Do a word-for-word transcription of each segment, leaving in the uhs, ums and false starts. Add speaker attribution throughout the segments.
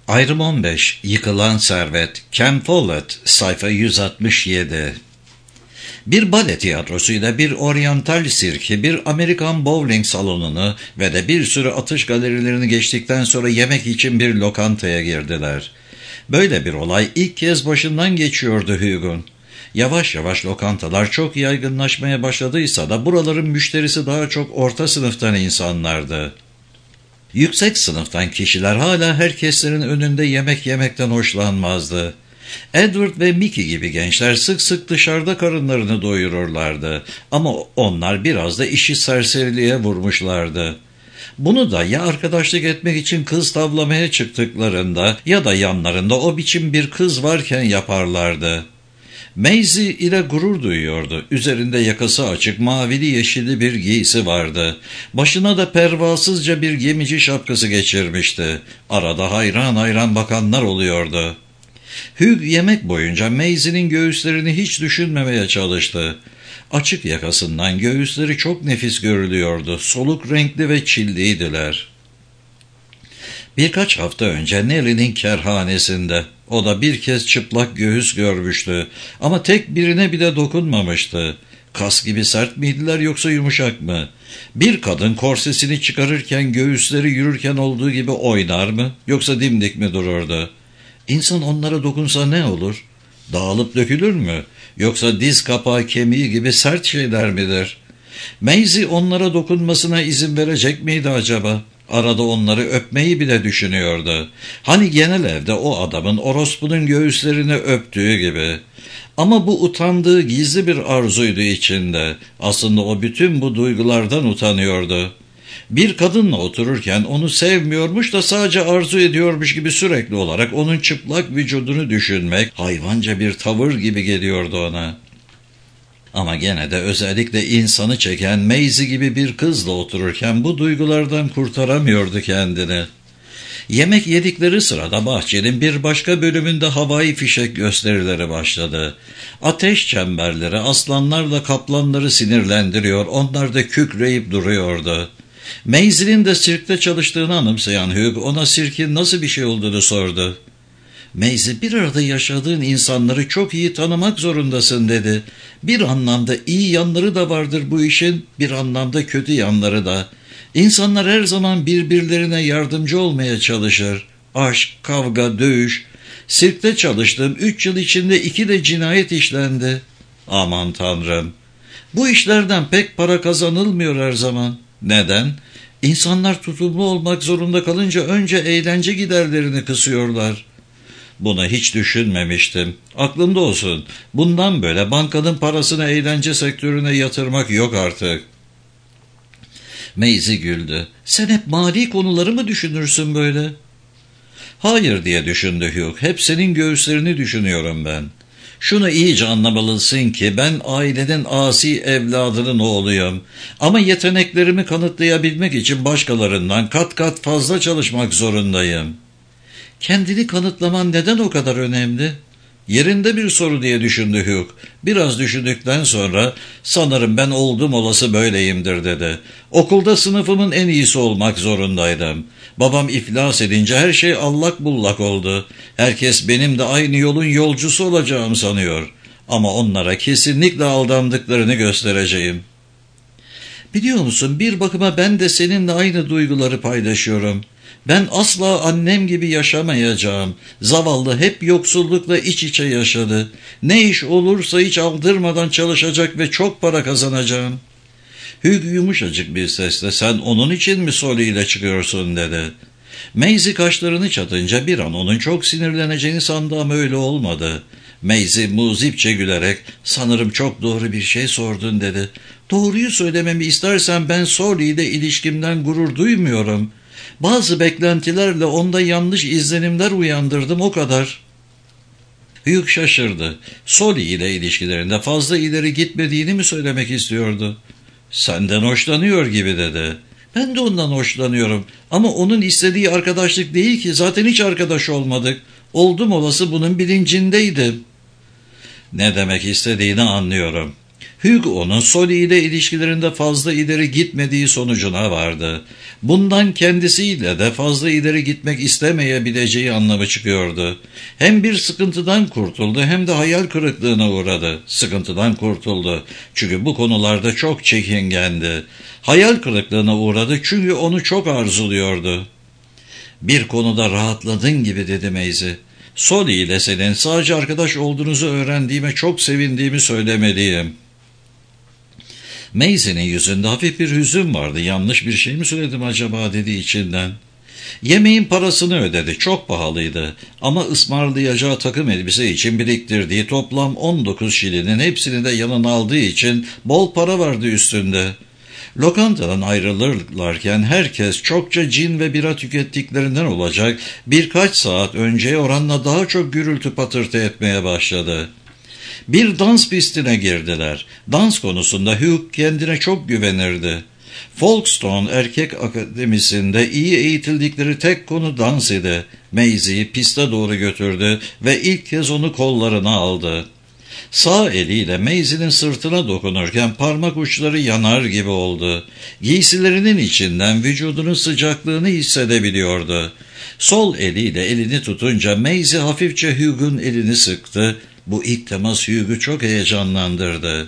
Speaker 1: Ayrım on beş. Yıkılan Servet. Ken Follett. Sayfa yüz altmış yedi. Bir bale tiyatrosuyla bir oryantal sirki, bir Amerikan bowling salonunu ve de bir sürü atış galerilerini geçtikten sonra yemek için bir lokantaya girdiler. Böyle bir olay ilk kez başından geçiyordu Hugh'un. Yavaş yavaş lokantalar çok yaygınlaşmaya başladıysa da buraların müşterisi daha çok orta sınıftan insanlardı. Yüksek sınıftan kişiler hala herkeslerin önünde yemek yemekten hoşlanmazdı. Edward ve Mickey gibi gençler sık sık dışarıda karınlarını doyururlardı ama onlar biraz da işi serseriliğe vurmuşlardı. Bunu da ya arkadaşlık etmek için kız tavlamaya çıktıklarında ya da yanlarında o biçim bir kız varken yaparlardı. Maisie ile gurur duyuyordu. Üzerinde yakası açık mavili yeşilli bir giysi vardı. Başına da pervasızca bir gemici şapkası geçirmişti. Arada hayran hayran bakanlar oluyordu. Hugh yemek boyunca Maisie'nin göğüslerini hiç düşünmemeye çalıştı. Açık yakasından göğüsleri çok nefis görülüyordu. Soluk renkli ve çilliydiler. Birkaç hafta önce Nelly'nin kerhanesinde o da bir kez çıplak göğüs görmüştü ama tek birine bile dokunmamıştı. Kas gibi sert miydiler yoksa yumuşak mı? Bir kadın korsesini çıkarırken göğüsleri yürürken olduğu gibi oynar mı yoksa dimdik mi dururdu? İnsan onlara dokunsa ne olur? Dağılıp dökülür mü? Yoksa diz kapağı kemiği gibi sert şeyler midir? Maisie onlara dokunmasına izin verecek miydi acaba? Arada onları öpmeyi bile düşünüyordu. Hani genel evde o adamın orospunun göğüslerini öptüğü gibi. Ama bu utandığı gizli bir arzuydu içinde. Aslında o bütün bu duygulardan utanıyordu. Bir kadınla otururken onu sevmiyormuş da sadece arzu ediyormuş gibi sürekli olarak onun çıplak vücudunu düşünmek hayvanca bir tavır gibi geliyordu ona. Ama gene de özellikle insanı çeken Maisie gibi bir kızla otururken bu duygulardan kurtaramıyordu kendini. Yemek yedikleri sırada bahçenin bir başka bölümünde havai fişek gösterileri başladı. Ateş çemberleri aslanlarla kaplanları sinirlendiriyor, onlar da kükreyip duruyordu. Maisie'nin de sirkte çalıştığını anımsayan Hugh ona sirkin nasıl bir şey olduğunu sordu. Maisie, bir arada yaşadığın insanları çok iyi tanımak zorundasın dedi. Bir anlamda iyi yanları da vardır bu işin, bir anlamda kötü yanları da. İnsanlar her zaman birbirlerine yardımcı olmaya çalışır. Aşk, kavga, dövüş. Sirkte çalıştığım üç yıl içinde iki de cinayet işlendi. Aman Tanrım. Bu işlerden pek para kazanılmıyor her zaman. Neden? İnsanlar tutumlu olmak zorunda kalınca önce eğlence giderlerini kısıyorlar. Buna hiç düşünmemiştim. Aklımda olsun. Bundan böyle bankanın parasını eğlence sektörüne yatırmak yok artık. Maisie güldü. Sen hep mali konuları mı düşünürsün böyle? Hayır diye düşündü Hugh. Hep senin göğüslerini düşünüyorum ben. Şunu iyice anlamalısın ki ben ailenin asi evladının oğluyum. Ama yeteneklerimi kanıtlayabilmek için başkalarından kat kat fazla çalışmak zorundayım. Kendini kanıtlaman neden o kadar önemli? Yerinde bir soru diye düşündü Hugh. Biraz düşündükten sonra sanırım ben oldum olası böyleyimdir dedi. Okulda sınıfımın en iyisi olmak zorundaydım. Babam iflas edince her şey allak bullak oldu. Herkes benim de aynı yolun yolcusu olacağımı sanıyor. Ama onlara kesinlikle aldandıklarını göstereceğim. Biliyor musun, bir bakıma ben de seninle aynı duyguları paylaşıyorum. Ben asla annem gibi yaşamayacağım. Zavallı hep yoksullukla iç içe yaşadı. Ne iş olursa hiç aldırmadan çalışacak ve çok para kazanacağım. Hugh yumuşacık bir sesle sen onun için mi Solly ile çıkıyorsun dedi. Maisie kaşlarını çatınca bir an onun çok sinirleneceğini sandı ama öyle olmadı. Maisie muzipçe gülerek sanırım çok doğru bir şey sordun dedi. Doğruyu söylememi istersen ben Solly ile ilişkimden gurur duymuyorum. Bazı beklentilerle onda yanlış izlenimler uyandırdım, o kadar. Hugh şaşırdı. Solly ile ilişkilerinde fazla ileri gitmediğini mi söylemek istiyordu? Senden hoşlanıyor gibi dedi. Ben de ondan hoşlanıyorum ama onun istediği arkadaşlık değil ki, zaten hiç arkadaş olmadık. Oldum olası bunun bilincindeydim. Ne demek istediğini anlıyorum. Hugh onun Solly ile ilişkilerinde fazla ileri gitmediği sonucuna vardı. Bundan kendisiyle de fazla ileri gitmek istemeyebileceği anlamı çıkıyordu. Hem bir sıkıntıdan kurtuldu hem de hayal kırıklığına uğradı. Sıkıntıdan kurtuldu çünkü bu konularda çok çekingendi. Hayal kırıklığına uğradı çünkü onu çok arzuluyordu. Bir konuda rahatladın gibi dedi Maisie. Solly ile senin sadece arkadaş olduğunuzu öğrendiğime çok sevindiğimi söylemeliyim. Maisie'nin yüzünde hafif bir hüzün vardı. Yanlış bir şey mi söyledim acaba dedi içinden. Yemeğin parasını ödedi. Çok pahalıydı. Ama ısmarlayacağı takım elbise için biriktirdiği toplam on dokuz şilinin hepsini de yanına aldığı için bol para vardı üstünde. Lokantadan ayrılırlarken herkes çokça cin ve bira tükettiklerinden olacak birkaç saat önceye oranla daha çok gürültü patırtı etmeye başladı. Bir dans pistine girdiler. Dans konusunda Hugh kendine çok güvenirdi. Folkestone Erkek Akademisi'nde iyi eğitildikleri tek konu dans idi. Maisie'yi piste doğru götürdü ve ilk kez onu kollarına aldı. Sağ eliyle Maisie'nin sırtına dokunurken parmak uçları yanar gibi oldu. Giysilerinin içinden vücudunun sıcaklığını hissedebiliyordu. Sol eliyle elini tutunca Maisie hafifçe Hugh'un elini sıktı. Bu ilk temas Hugh'u çok heyecanlandırdı.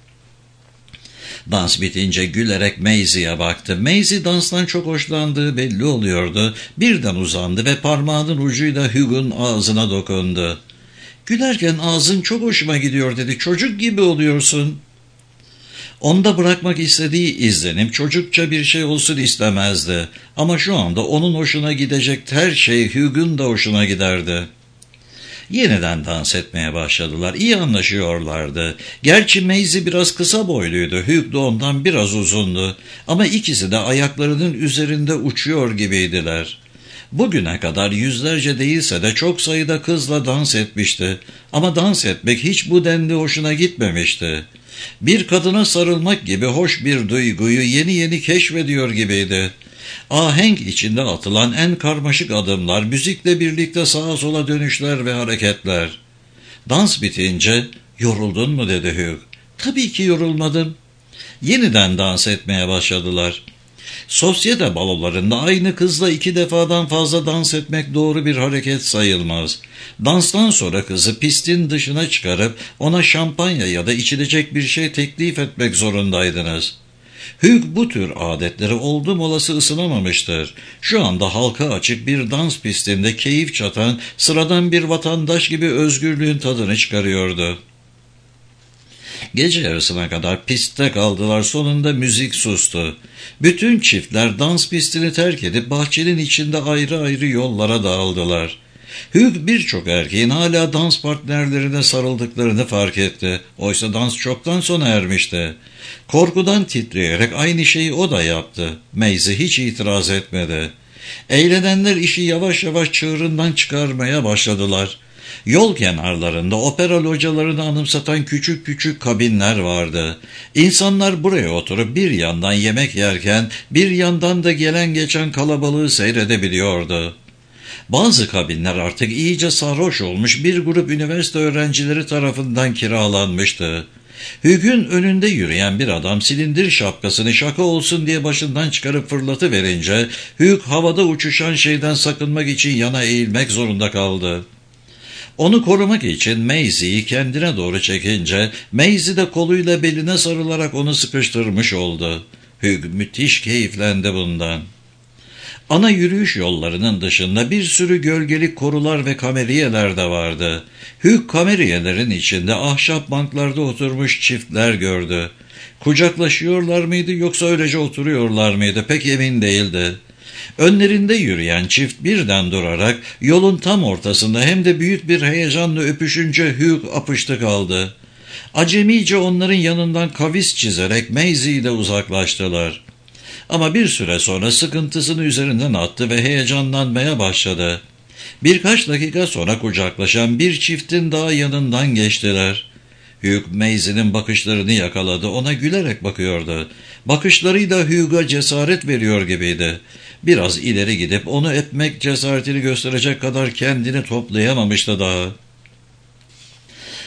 Speaker 1: Dans bitince gülerek Maisie'ye baktı. Maisie danstan çok hoşlandığı belli oluyordu. Birden uzandı ve parmağının ucuyla Hugh'un ağzına dokundu. Gülerken ağzın çok hoşuma gidiyor dedi. Çocuk gibi oluyorsun. Onda bırakmak istediği izlenim çocukça bir şey olsun istemezdi. Ama şu anda onun hoşuna gidecek her şey Hugh'un da hoşuna giderdi. Yeniden dans etmeye başladılar. İyi anlaşıyorlardı. Gerçi Maisie biraz kısa boyluydu. Hugh de ondan biraz uzundu. Ama ikisi de ayaklarının üzerinde uçuyor gibiydiler. Bugüne kadar yüzlerce değilse de çok sayıda kızla dans etmişti. Ama dans etmek hiç bu denli hoşuna gitmemişti. Bir kadına sarılmak gibi hoş bir duyguyu yeni yeni keşfediyor gibiydi. Ahenk içinde atılan en karmaşık adımlar, müzikle birlikte sağa sola dönüşler ve hareketler. Dans bitince, "Yoruldun mu?" dedi Hugh. "Tabii ki yorulmadım." Yeniden dans etmeye başladılar. Sosyete balolarında aynı kızla iki defadan fazla dans etmek doğru bir hareket sayılmaz. Danstan sonra kızı pistin dışına çıkarıp ona şampanya ya da içilecek bir şey teklif etmek zorundaydınız. Hugh bu tür adetleri oldum olası ısınamamıştır. Şu anda halka açık bir dans pistinde keyif çatan sıradan bir vatandaş gibi özgürlüğün tadını çıkarıyordu. Gece yarısına kadar pistte kaldılar. Sonunda müzik sustu. Bütün çiftler dans pistini terk edip bahçenin içinde ayrı ayrı yollara dağıldılar. Hugh birçok erkeğin hala dans partnerlerine sarıldıklarını fark etti. Oysa dans çoktan sona ermişti. Korkudan titreyerek aynı şeyi o da yaptı. Maisie hiç itiraz etmedi. Eğlenenler işi yavaş yavaş çığırından çıkarmaya başladılar. Yol kenarlarında opera localarını anımsatan küçük küçük kabinler vardı. İnsanlar buraya oturup bir yandan yemek yerken bir yandan da gelen geçen kalabalığı seyredebiliyordu. Bazı kabinler artık iyice sarhoş olmuş bir grup üniversite öğrencileri tarafından kiralanmıştı. Hugh'un önünde yürüyen bir adam silindir şapkasını şaka olsun diye başından çıkarıp fırlatıverince Hugh havada uçuşan şeyden sakınmak için yana eğilmek zorunda kaldı. Onu korumak için Maisie'yi kendine doğru çekince Maisie de koluyla beline sarılarak onu sıkıştırmış oldu. Hugh müthiş keyiflendi bundan. Ana yürüyüş yollarının dışında bir sürü gölgelik korular ve kameriyeler de vardı. Hugh kameriyelerin içinde ahşap banklarda oturmuş çiftler gördü. Kucaklaşıyorlar mıydı yoksa öylece oturuyorlar mıydı pek emin değildi. Önlerinde yürüyen çift birden durarak yolun tam ortasında hem de büyük bir heyecanla öpüşünce Hugh apıştı kaldı. Acemice onların yanından kavis çizerek Maisie ile uzaklaştılar. Ama bir süre sonra sıkıntısını üzerinden attı ve heyecanlanmaya başladı. Birkaç dakika sonra kucaklaşan bir çiftin daha yanından geçtiler. Hugh Maisie'nin bakışlarını yakaladı. Ona gülerek bakıyordu. Bakışlarıyla Hugh'a cesaret veriyor gibiydi. Biraz ileri gidip onu öpmek cesaretini gösterecek kadar kendini toplayamamıştı daha.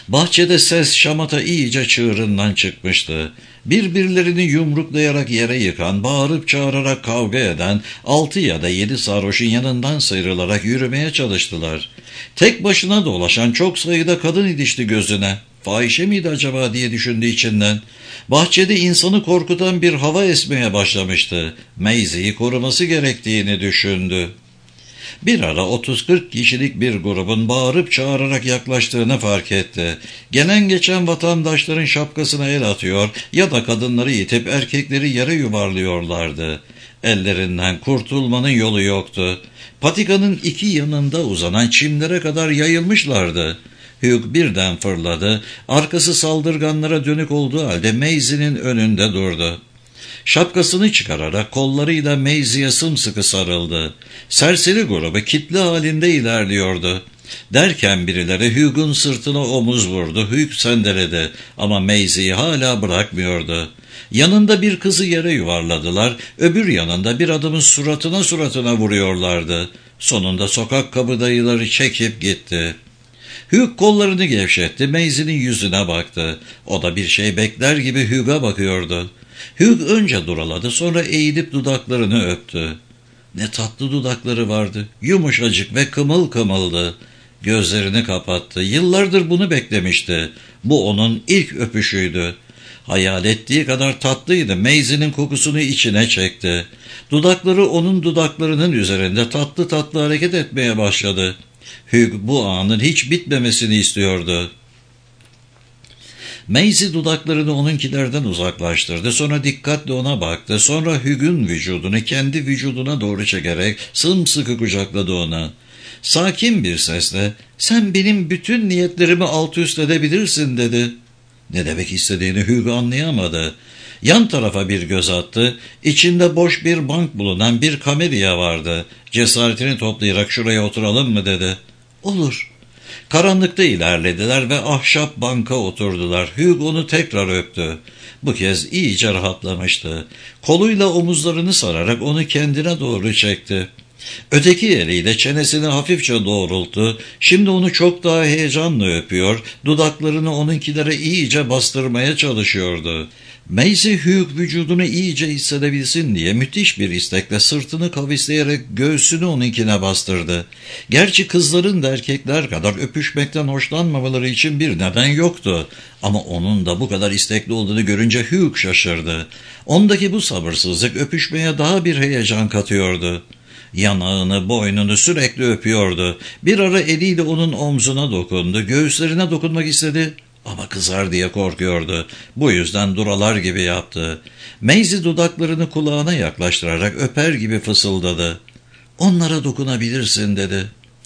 Speaker 1: Bahçede ses şamata iyice çığırından çıkmıştı. Birbirlerini yumruklayarak yere yıkan, bağırıp çağırarak kavga eden altı ya da yedi sarhoşun yanından sıyrılarak yürümeye çalıştılar. Tek başına dolaşan çok sayıda kadın ilişti gözüne. Fahişe miydi acaba diye düşündü içinden. Bahçede insanı korkutan bir hava esmeye başlamıştı. Mayzie'yi koruması gerektiğini düşündü. Bir ara otuz kırk kişilik bir grubun bağırıp çağırarak yaklaştığını fark etti. Gelen geçen vatandaşların şapkasına el atıyor ya da kadınları itip erkekleri yere yuvarlıyorlardı. Ellerinden kurtulmanın yolu yoktu. Patikanın iki yanında uzanan çimlere kadar yayılmışlardı. Hugh birden fırladı. Arkası saldırganlara dönük olduğu halde Maisie'nin önünde durdu. Şapkasını çıkararak kollarıyla Maisie'ye sımsıkı sarıldı. Serseri grubu kitle halinde ilerliyordu. Derken birileri Hugh'un sırtına omuz vurdu. Hugh sendeledi ama Maisie'yi hala bırakmıyordu. Yanında bir kızı yere yuvarladılar. Öbür yanında bir adamın suratına suratına vuruyorlardı. Sonunda sokak kabadayıları çekip gitti. Hugh kollarını gevşetti. Maisie'nin yüzüne baktı. O da bir şey bekler gibi Hugh'a bakıyordu. Hugh önce duraladı, sonra eğilip dudaklarını öptü. Ne tatlı dudakları vardı, yumuşacık ve kımıl kımıldı. Gözlerini kapattı, yıllardır bunu beklemişti. Bu onun ilk öpüşüydü. Hayal ettiği kadar tatlıydı, Maisie'nin kokusunu içine çekti. Dudakları onun dudaklarının üzerinde tatlı tatlı hareket etmeye başladı. Hugh bu anın hiç bitmemesini istiyordu. Maisie dudaklarını onunkilerden uzaklaştırdı. Sonra dikkatle ona baktı. Sonra Hugh'un vücudunu kendi vücuduna doğru çekerek sımsıkı kucakladı onu. Sakin bir sesle, "Sen benim bütün niyetlerimi alt üst edebilirsin," dedi. Ne demek istediğini Hugh anlayamadı. Yan tarafa bir göz attı. İçinde boş bir bank bulunan bir kamelya vardı. Cesaretini toplayarak "Şuraya oturalım mı?" dedi. "Olur." Karanlıkta ilerlediler ve ahşap banka oturdular. Hugh onu tekrar öptü. Bu kez iyice rahatlamıştı. Koluyla omuzlarını sararak onu kendine doğru çekti. Öteki eliyle çenesini hafifçe doğrulttu. Şimdi onu çok daha heyecanla öpüyor, dudaklarını onunkilere iyice bastırmaya çalışıyordu. Maisie Hugh vücudunu iyice hissedebilsin diye müthiş bir istekle sırtını kavisleyerek göğsünü onunkine bastırdı. Gerçi kızların da erkekler kadar öpüşmekten hoşlanmamaları için bir neden yoktu. Ama onun da bu kadar istekli olduğunu görünce Hugh şaşırdı. Ondaki bu sabırsızlık öpüşmeye daha bir heyecan katıyordu. Yanağını, boynunu sürekli öpüyordu. Bir ara eliyle onun omzuna dokundu, göğüslerine dokunmak istedi. Ama kızar diye korkuyordu. Bu yüzden duralar gibi yaptı. Maisie dudaklarını kulağına yaklaştırarak öper gibi fısıldadı. "Onlara dokunabilirsin," dedi.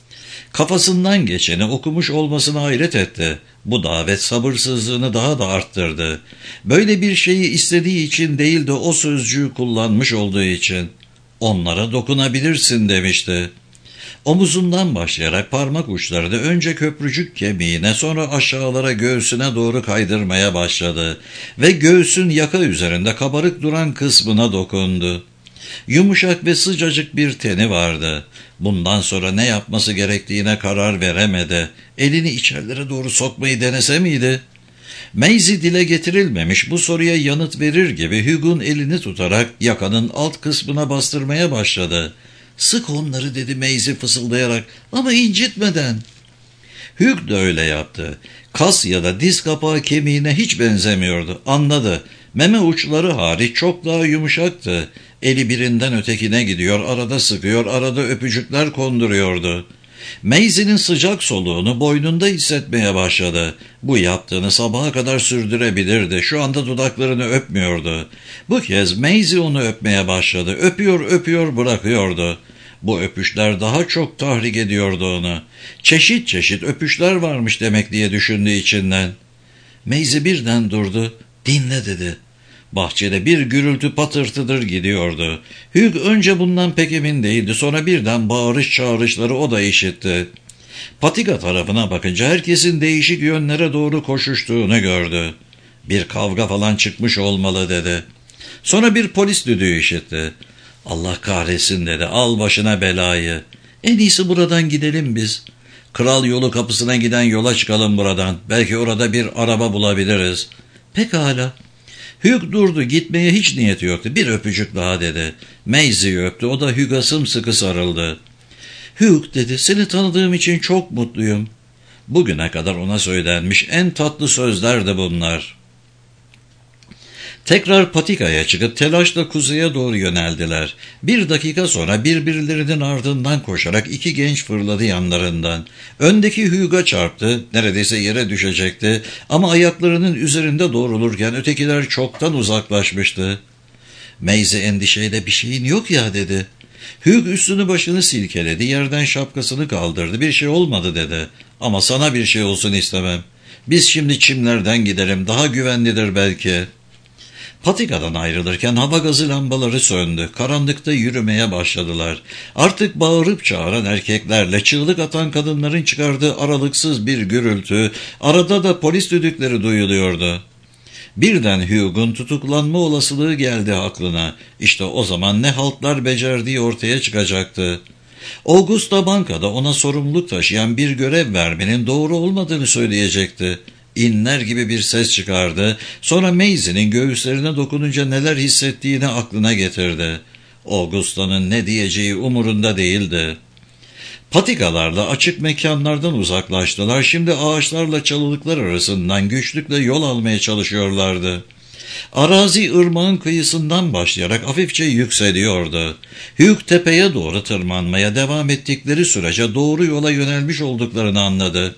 Speaker 1: Kafasından geçeni okumuş olmasına hayret etti. Bu davet sabırsızlığını daha da arttırdı. Böyle bir şeyi istediği için değil de o sözcüğü kullanmış olduğu için. "Onlara dokunabilirsin," demişti. Omuzundan başlayarak parmak uçlarını önce köprücük kemiğine, sonra aşağılara göğsüne doğru kaydırmaya başladı ve göğsün yaka üzerinde kabarık duran kısmına dokundu. Yumuşak ve sıcacık bir teni vardı. Bundan sonra ne yapması gerektiğine karar veremedi. Elini içerilere doğru sokmayı denese miydi? Maisie dile getirilmemiş bu soruya yanıt verir gibi Hugh'un elini tutarak yakanın alt kısmına bastırmaya başladı. "Sık onları," dedi Maisie fısıldayarak, "ama incitmeden." Hugh da öyle yaptı. Kas ya da diz kapağı kemiğine hiç benzemiyordu. Anladı. Meme uçları hariç çok daha yumuşaktı. Eli birinden ötekine gidiyor, arada sıkıyor, arada öpücükler konduruyordu. Maisie'nin sıcak soluğunu boynunda hissetmeye başladı. Bu yaptığını sabaha kadar sürdürebilirdi. Şu anda dudaklarını öpmüyordu. Bu kez Maisie onu öpmeye başladı. Öpüyor, öpüyor, bırakıyordu. Bu öpüşler daha çok tahrik ediyordu onu. Çeşit çeşit öpüşler varmış demek diye düşündüğü içinden. Maisie birden durdu. "Dinle," dedi. Bahçede bir gürültü patırtıdır gidiyordu. Hugh önce bundan pek emin değildi. Sonra birden bağırış çağrışları o da işitti. Patika tarafına bakınca herkesin değişik yönlere doğru koşuştuğunu gördü. "Bir kavga falan çıkmış olmalı," dedi. Sonra bir polis düdüğü işitti. "Allah kahretsin," dedi. "Al başına belayı. En iyisi buradan gidelim biz." Kral yolu kapısına giden yola çıkalım buradan. Belki orada bir araba bulabiliriz. Pekala. Hugh durdu, gitmeye hiç niyeti yoktu. Bir öpücük daha dedi. Maisie'yi öptü, o da Hugh'a sımsıkı sarıldı. Hugh dedi, seni tanıdığım için çok mutluyum. Bugüne kadar ona söylenmiş en tatlı sözler de bunlar. Tekrar patikaya çıkıp telaşla kuzeye doğru yöneldiler. Bir dakika sonra birbirlerinin ardından koşarak iki genç fırladı yanlarından. Öndeki Hugh'a çarptı, neredeyse yere düşecekti ama ayaklarının üzerinde doğrulurken ötekiler çoktan uzaklaşmıştı. Maisie endişeyle bir şeyin yok ya dedi. Hugh üstünü başını silkeledi, yerden şapkasını kaldırdı. Bir şey olmadı dedi. Ama sana bir şey olsun istemem. Biz şimdi çimlerden gidelim, daha güvenlidir belki. Patikadan ayrılırken hava gazı lambaları söndü. Karanlıkta yürümeye başladılar. Artık bağırıp çağıran erkeklerle çığlık atan kadınların çıkardığı aralıksız bir gürültü, arada da polis düdükleri duyuluyordu. Birden Hugh'un tutuklanma olasılığı geldi aklına. İşte o zaman ne haltlar becerdiği ortaya çıkacaktı. Augusta bankada ona sorumluluk taşıyan bir görev vermenin doğru olmadığını söyleyecekti. İnler gibi bir ses çıkardı. Sonra Maisie'nin göğüslerine dokununca neler hissettiğini aklına getirdi. Augusta'nın ne diyeceği umurunda değildi. Patikalarla açık mekanlardan uzaklaştılar. Şimdi ağaçlarla çalılıklar arasından güçlükle yol almaya çalışıyorlardı. Arazi ırmağın kıyısından başlayarak hafifçe yükseliyordu. Hugh tepeye doğru tırmanmaya devam ettikleri sürece doğru yola yönelmiş olduklarını anladı.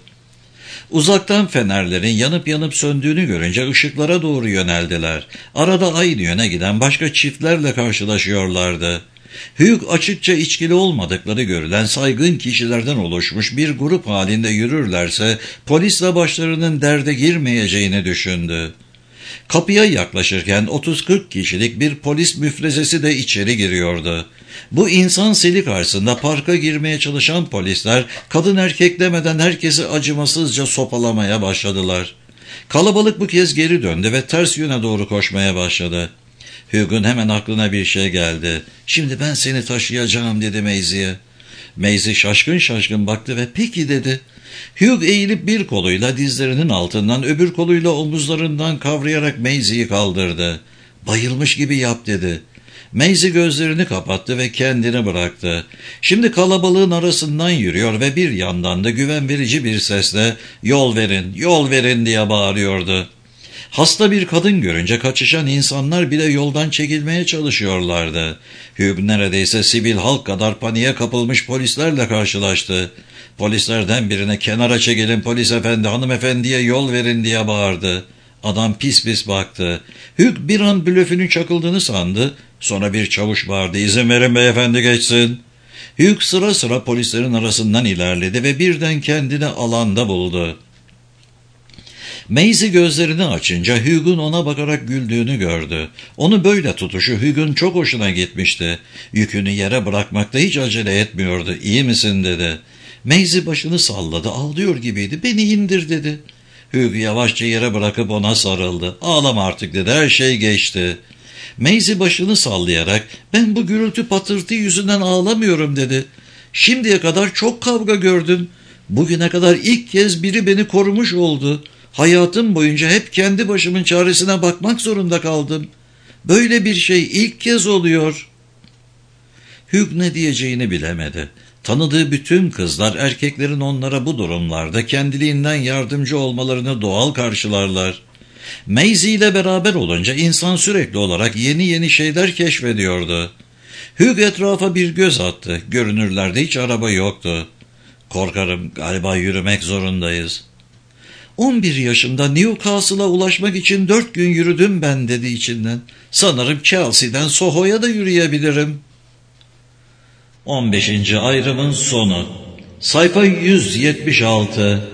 Speaker 1: Uzaktan fenerlerin yanıp yanıp söndüğünü görünce ışıklara doğru yöneldiler. Arada aynı yöne giden başka çiftlerle karşılaşıyorlardı. Hugh açıkça içkili olmadıkları görülen saygın kişilerden oluşmuş bir grup halinde yürürlerse polisle başlarının derde girmeyeceğini düşündü. Kapıya yaklaşırken otuz kırk kişilik bir polis müfrezesi de içeri giriyordu. Bu insan seli karşısında parka girmeye çalışan polisler kadın erkek demeden herkesi acımasızca sopalamaya başladılar. Kalabalık bu kez geri döndü ve ters yöne doğru koşmaya başladı. Hugh'un hemen aklına bir şey geldi. Şimdi ben seni taşıyacağım dedi Maisie'ye. Maisie şaşkın şaşkın baktı ve peki dedi. Hugh eğilip bir koluyla dizlerinin altından öbür koluyla omuzlarından kavrayarak Maisie'yi kaldırdı. Bayılmış gibi yap dedi. Maisie gözlerini kapattı ve kendini bıraktı. Şimdi kalabalığın arasından yürüyor ve bir yandan da güven verici bir sesle yol verin, yol verin diye bağırıyordu. Hasta bir kadın görünce kaçışan insanlar bile yoldan çekilmeye çalışıyorlardı. Hugh neredeyse sivil halk kadar paniğe kapılmış polislerle karşılaştı. Polislerden birine kenara çekilin polis efendi, hanımefendiye yol verin diye bağırdı. Adam pis pis baktı. Hugh bir an blöfünün çakıldığını sandı. Sonra bir çavuş bağırdı. İzin verin beyefendi geçsin. Hugh sıra sıra polislerin arasından ilerledi ve birden kendini alanda buldu. Maisie gözlerini açınca Hugh'un ona bakarak güldüğünü gördü. Onu böyle tutuşu Hugh'un çok hoşuna gitmişti. Yükünü yere bırakmakta hiç acele etmiyordu. İyi misin dedi. Maisie başını salladı. Ağlıyor gibiydi. Beni indir dedi. Hugh yavaşça yere bırakıp ona sarıldı. Ağlama artık dedi. Her şey geçti. Maisie başını sallayarak ben bu gürültü patırtı yüzünden ağlamıyorum dedi. Şimdiye kadar çok kavga gördüm. Bugüne kadar ilk kez biri beni korumuş oldu. Hayatım boyunca hep kendi başımın çaresine bakmak zorunda kaldım. Böyle bir şey ilk kez oluyor. Hugh ne diyeceğini bilemedi. Tanıdığı bütün kızlar erkeklerin onlara bu durumlarda kendiliğinden yardımcı olmalarını doğal karşılarlar. Maisie ile beraber olunca insan sürekli olarak yeni yeni şeyler keşfediyordu. Hugh etrafa bir göz attı. Görünürlerde hiç araba yoktu. Korkarım galiba yürümek zorundayız. on bir yaşımda Newcastle'a ulaşmak için dört gün yürüdüm ben dedi içinden. Sanırım Chelsea'den Soho'ya da yürüyebilirim. on beşinci ayrımın sonu. Sayfa yüz yetmiş altı.